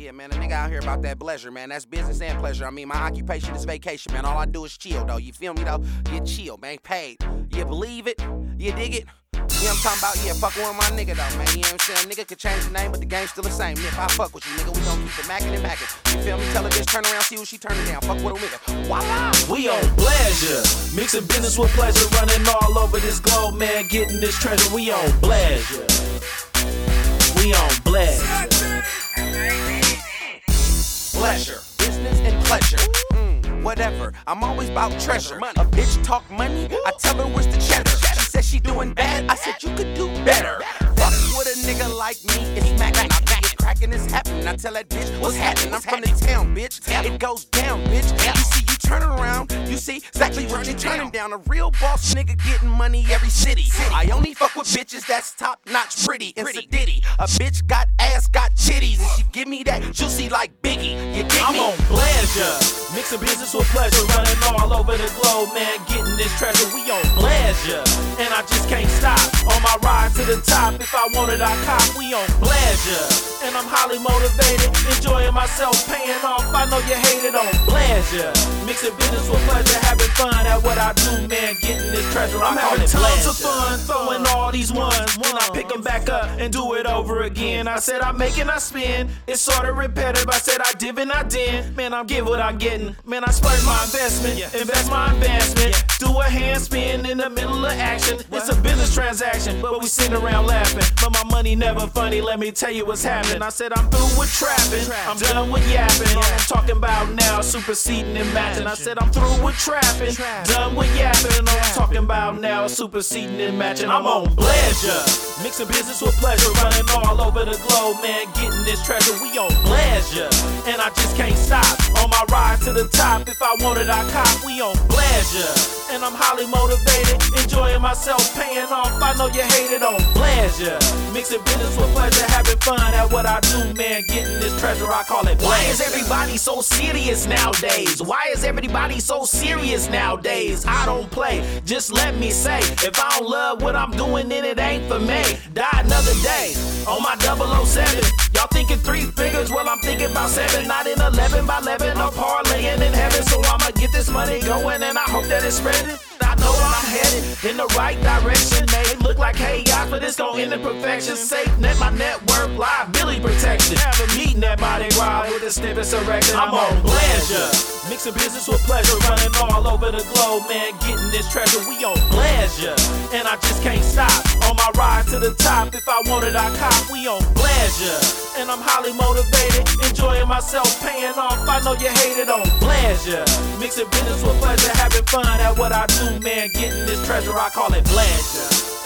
Yeah, man, a nigga out here about that pleasure, man. That's business and pleasure. I mean, my occupation is vacation, man. All I do is chill, though. You feel me, though? Get chill, man. Paid. You believe it? You dig it? You know what I'm talking about? Yeah, fuck with my nigga, though, man. You know what I'm saying? Nigga could change the name, but the game's still the same. If I fuck with you, nigga, we gon' keep it mackin' and mackin'. You feel me? Tell her bitch, turn around, see what she turning down. Fuck with a nigga. Voila! We on pleasure. Mixing business with pleasure. Running all over this globe, man. Getting this treasure. We on pleasure. We on pleasure. Pleasure. Business and pleasure. Whatever. I'm always about treasure. A bitch talk money, I tell her where's the cheddar. She said she doing bad, I said you could do better. Fuck with a nigga like me, it's smacking. I think it's cracking, it's happening. I tell that bitch what's happening. I'm from the town, bitch. It goes down, bitch. You see, you turn around, you see exactly what you're turning down. A real boss nigga getting money every city. I only fuck with bitches that's top notch, pretty and sedity. A bitch got ass, got titties, and she give me that juicy like Biggie. You dig me? I'm on pleasure. Mixing business with pleasure, running all over the globe, man, getting this treasure. We on pleasure, and I just can't stop. On my ride to the top, if I want it, I cop. We on pleasure, and I'm highly motivated, enjoying myself, paying off. I know you hate it. On pleasure, mixing business with pleasure, having fun at what I do, man, getting this treasure. I'm having tons of fun, throwing all these ones. When I pick them back up and do it over again, I said I make and I spin. It's sort of repetitive. I said I div and I din. Man, I'm get what I'm getting. Man, I splurge my investment, invest my advancement. Do a handspin in the middle of action. It's a business transaction, but we sitting around laughing. But my money never funny, let me tell you what's happening. I said I'm through with trapping, I'm done with yapping. All I'm talking about now, superseding and matching. I said I'm through with trapping, done with yapping. And all I'm talking about now, superseding and matching. I'm on pleasure, mixing business with pleasure, running all over the globe, man, getting this treasure. We on pleasure, and I just can't stop. On my ride to the top, if I want it, I cop. We on pleasure, and I'm highly motivated, enjoying myself, paying off. I know you hate it. On pleasure, mixing business with pleasure, having fun at what I do, man, getting this treasure. I call it pleasure. Why is everybody so serious nowadays? Why is everybody so serious nowadays? I don't play, just let me say, if I don't love what I'm doing, then it ain't for me. Die another day on my 007. Y'all thinking 3 figures, well I'm thinking about 7. Not in 11 by 11, I'm parlaying in heaven. So I'ma get this money going, and I hope that it's spreading. I know I'm headed in the right direction. May look like chaos, but it's gon' end in perfection. Safe net, my network, liability protection. Never meeting that body ride with a snippets erected. I'm on pleasure, mixing business with pleasure, running all over the globe, man, getting this treasure. We on pleasure, and I just can't stop. On my ride to the top, if I want it, I cop. We on pleasure, and I'm highly motivated, enjoying myself, paying off. I know you hate it. On pleasure, mixing business with pleasure, having fun at what I do, man, getting this treasure. I call it pleasure.